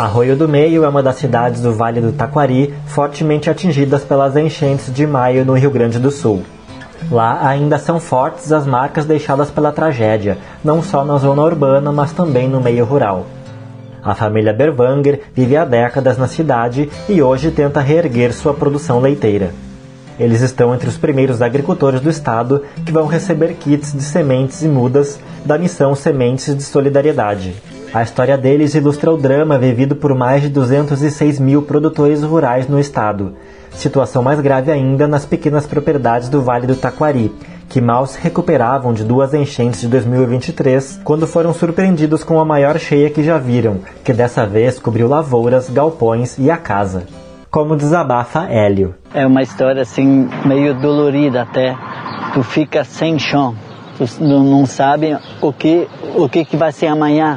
Arroio do Meio é uma das cidades do Vale do Taquari fortemente atingidas pelas enchentes de maio no Rio Grande do Sul. Lá ainda são fortes as marcas deixadas pela tragédia, não só na zona urbana, mas também no meio rural. A família Berwanger vive há décadas na cidade e hoje tenta reerguer sua produção leiteira. Eles estão entre os primeiros agricultores do estado que vão receber kits de sementes e mudas da missão Sementes de Solidariedade. A história deles ilustra o drama vivido por mais de 206 mil produtores rurais no estado. Situação mais grave ainda nas pequenas propriedades do Vale do Taquari, que mal se recuperavam de 2 enchentes de 2023, quando foram surpreendidos com a maior cheia que já viram, que dessa vez cobriu lavouras, galpões e a casa. Como desabafa Hélio. É uma história assim meio dolorida até. Tu fica sem chão, tu não sabe o que vai ser amanhã.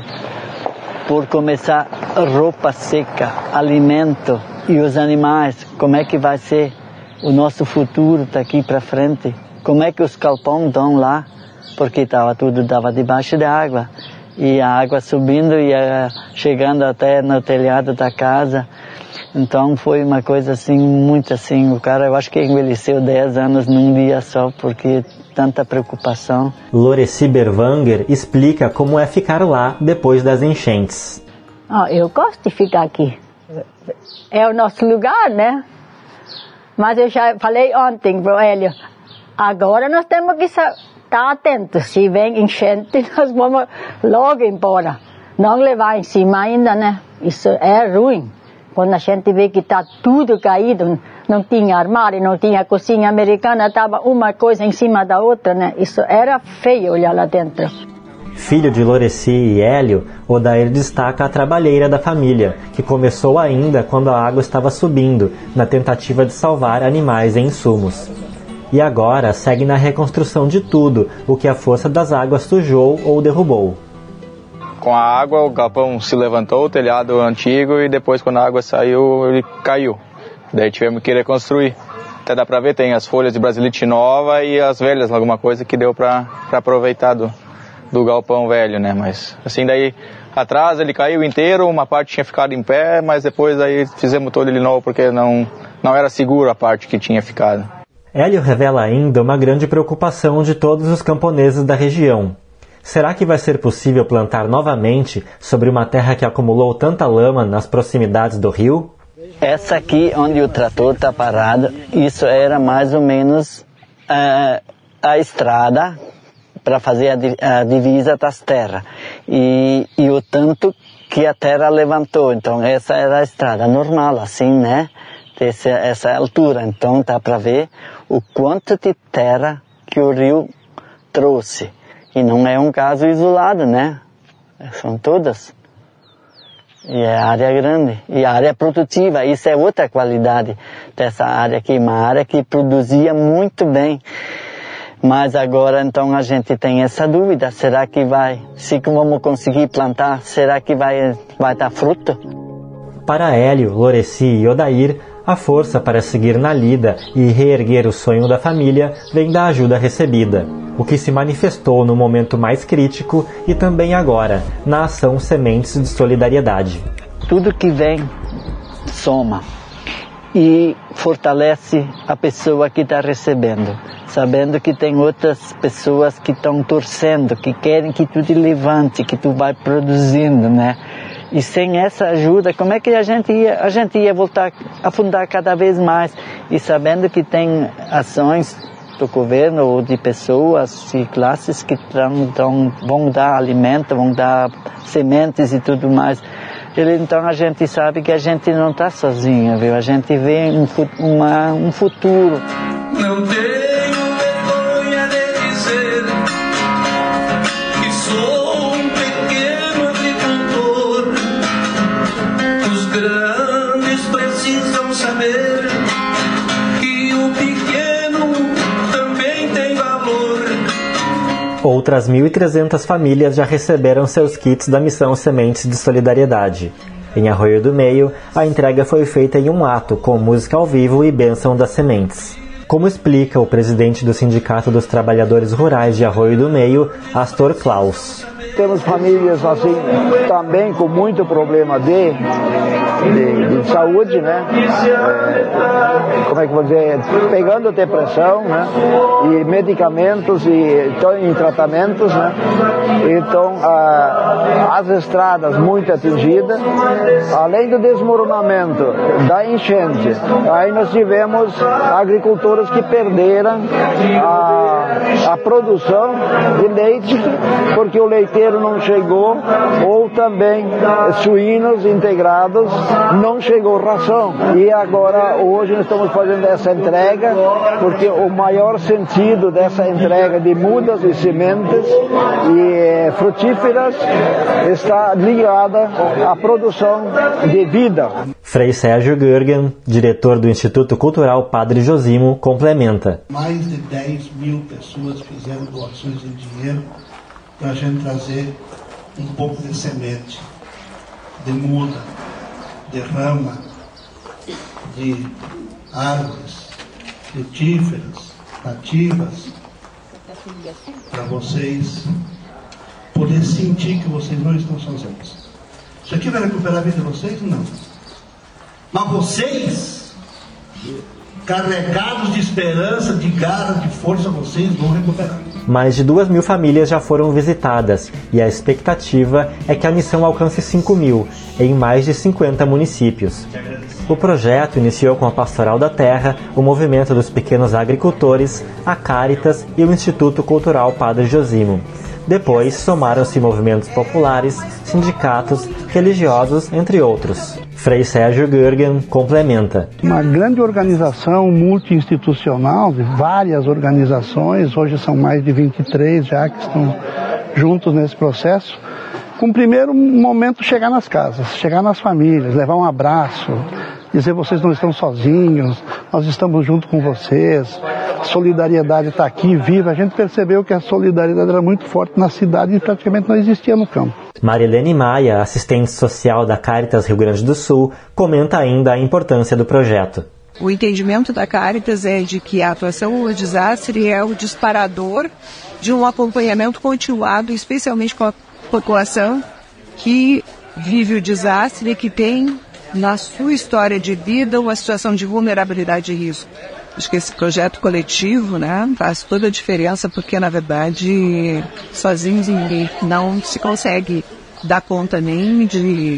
Por começar, roupa seca, alimento e os animais, como é que vai ser o nosso futuro daqui para frente? Como é que os galpões estão lá? Porque tudo estava debaixo da água. E a água subindo e chegando até no telhado da casa. Então foi uma coisa assim, muito assim, o cara eu acho que envelheceu 10 anos num dia só, porque tanta preocupação. Loreci Berwanger explica como é ficar lá depois das enchentes. Eu gosto de ficar aqui. É o nosso lugar, né? Mas eu já falei ontem para o Hélio, agora nós temos que estar atentos. Se vem enchente, nós vamos logo embora. Não levar em cima ainda, né? Isso é ruim. Quando a gente vê que está tudo caído, não tinha armário, não tinha cozinha americana, estava uma coisa em cima da outra, né? Isso era feio olhar lá dentro. Filho de Loreci e Hélio, Odair destaca a trabalheira da família, que começou ainda quando a água estava subindo, na tentativa de salvar animais e insumos. E agora segue na reconstrução de tudo o que a força das águas sujou ou derrubou. Com a água, o galpão se levantou, o telhado antigo, e depois, quando a água saiu, ele caiu. Daí tivemos que reconstruir. Até dá pra ver, tem as folhas de brasilite nova e as velhas, alguma coisa que deu pra aproveitar do galpão velho, né? Mas assim, daí atrás ele caiu inteiro, uma parte tinha ficado em pé, mas depois aí fizemos todo ele novo, porque não era seguro a parte que tinha ficado. Hélio revela ainda uma grande preocupação de todos os camponeses da região. Será que vai ser possível plantar novamente sobre uma terra que acumulou tanta lama nas proximidades do rio? Essa aqui, onde o trator está parado, isso era mais ou menos a estrada para fazer a divisa das terras. E o tanto que a terra levantou. Então, essa era a estrada normal, assim, né? Essa altura. Então, dá para ver o quanto de terra que o rio trouxe. E não é um caso isolado, né? São todas. E é área grande. E a área produtiva, isso é outra qualidade dessa área aqui. Uma área que produzia muito bem. Mas agora, então, a gente tem essa dúvida. Será que se vamos conseguir plantar, será que vai dar fruto? Para Hélio, Loreci e Odair, a força para seguir na lida e reerguer o sonho da família vem da ajuda recebida, o que se manifestou no momento mais crítico e também agora, na ação Sementes de Solidariedade. Tudo que vem soma e fortalece a pessoa que está recebendo, sabendo que tem outras pessoas que estão torcendo, que querem que tu te levante, que tu vai produzindo, né? E sem essa ajuda, como é que a gente ia voltar a afundar cada vez mais? E sabendo que tem ações do governo ou de pessoas e classes que vão dar alimento, vão dar sementes e tudo mais. Então a gente sabe que a gente não está sozinho, viu? A gente vê um futuro. Não tenho vergonha de dizer que sou um pequeno agricultor. Os grandes precisam saber que o pequeno também tem valor. Outras 1.300 famílias já receberam seus kits da missão Sementes de Solidariedade. Em Arroio do Meio, a entrega foi feita em um ato com música ao vivo e bênção das sementes. Como explica o presidente do Sindicato dos Trabalhadores Rurais de Arroio do Meio, Astor Klaus. temos famílias assim também com muito problema de saúde, né? Como é que eu vou dizer? Pegando depressão, né? E medicamentos e em tratamentos, né? Então as estradas muito atingidas, além do desmoronamento, da enchente, aí nós tivemos agricultores que perderam a produção de leite porque o leiteiro não chegou, ou também suínos integrados não chegou ração. E agora hoje nós estamos fazendo essa entrega porque o maior sentido dessa entrega de mudas e sementes e frutíferas está ligada à produção de vida. Frei Sérgio Görgen, diretor do Instituto Cultural Padre Josimo, complementa. Mais de 10 mil pessoas fizeram doações em dinheiro para a gente trazer um pouco de semente, de muda, de rama, de árvores frutíferas, nativas, para vocês poder sentir que vocês não estão sozinhos. Isso aqui vai recuperar a vida de vocês? Não. Mas vocês, carregados de esperança, de garra, de força, vocês vão recuperar. Mais de 2.000 famílias já foram visitadas e a expectativa é que a missão alcance 5.000 em mais de 50 municípios. O projeto iniciou com a Pastoral da Terra, o Movimento dos Pequenos Agricultores, a Cáritas e o Instituto Cultural Padre Josimo. Depois somaram-se movimentos populares, sindicatos, religiosos, entre outros. Frei Sérgio Görgen complementa. Uma grande organização multi-institucional, de várias organizações, hoje são mais de 23 já que estão juntos nesse processo. Com o primeiro momento chegar nas casas, chegar nas famílias, levar um abraço, dizer vocês não estão sozinhos, nós estamos junto com vocês, a solidariedade está aqui, viva. A gente percebeu que a solidariedade era muito forte na cidade e praticamente não existia no campo. Marilene Maia, assistente social da Cáritas Rio Grande do Sul, comenta ainda a importância do projeto. O entendimento da Cáritas é de que a atuação no desastre é o disparador de um acompanhamento continuado, especialmente com a população que vive o desastre e que tem na sua história de vida uma situação de vulnerabilidade e risco. Acho que esse projeto coletivo, né, faz toda a diferença porque, na verdade, sozinhos ninguém não se consegue dar conta nem de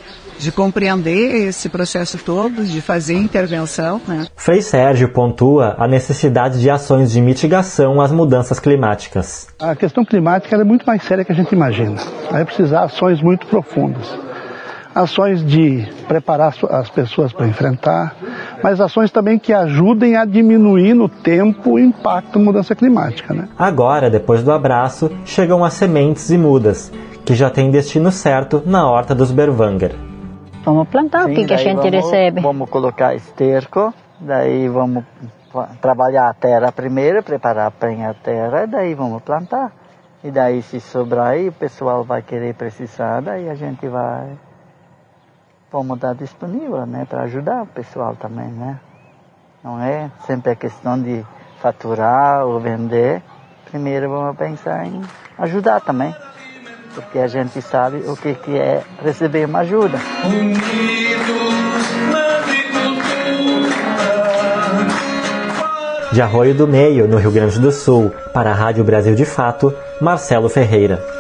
compreender esse processo todo, de fazer intervenção, né? Frei Sérgio pontua a necessidade de ações de mitigação às mudanças climáticas. A questão climática é muito mais séria que a gente imagina. Vai precisar ações muito profundas. Ações de preparar as pessoas para enfrentar, mas ações também que ajudem a diminuir no tempo o impacto da mudança climática, né? Agora, depois do abraço, chegam as sementes e mudas, que já têm destino certo na horta dos Berwanger. Vamos plantar. Sim, o que a gente recebe? Vamos colocar esterco, daí vamos trabalhar a terra primeiro, preparar bem a terra, daí vamos plantar. E daí se sobrar aí, o pessoal vai querer precisar, daí a gente vamos estar disponível, né, para ajudar o pessoal também, né? Não é sempre a questão de faturar ou vender. Primeiro vamos pensar em ajudar também, porque a gente sabe o que é receber uma ajuda. De Arroio do Meio, no Rio Grande do Sul, para a Rádio Brasil de Fato, Marcelo Ferreira.